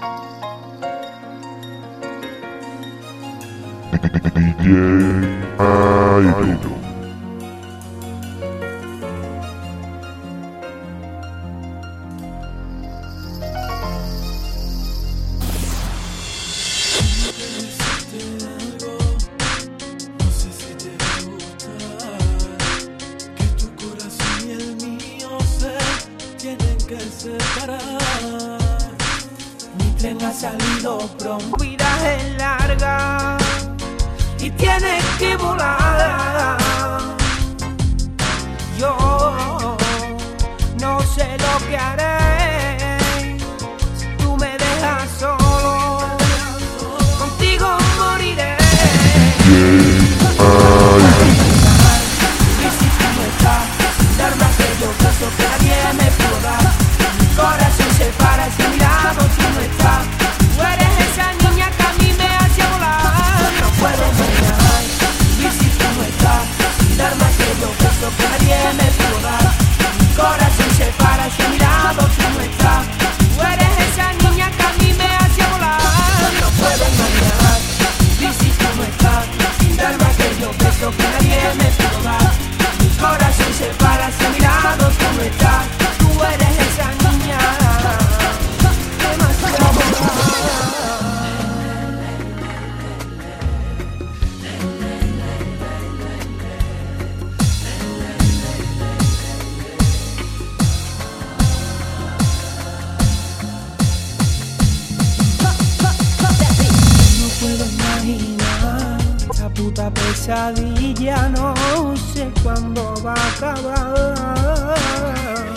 DJ Airo. Separar. Mi tren ha salido pronto, vida es larga y tienes que volar. Yo no sé lo que haré si tú me dejas solo. Contigo moriré. Y si tú no estás, darme aquellos besos que nadie me pudo dar. Corazón se para si a mi lado tú no estás. Tú eres esa niña que a mí me hace volar. No puedo engañar. Y si tú no estás, darme aquellos besos que nadie me pudo dar. Corazón se para si a mi lado tú no estás. Tú eres esa niña que a mí me hace volar. No puedo engañar. Y si tú no estás, darme aquellos besos que nadie me pudo dar. Corazón se para si a mi lado tú no estás. Tú eres esa niña. No puedo imaginar esa puta pesadilla, no sé cuándo va a acabar.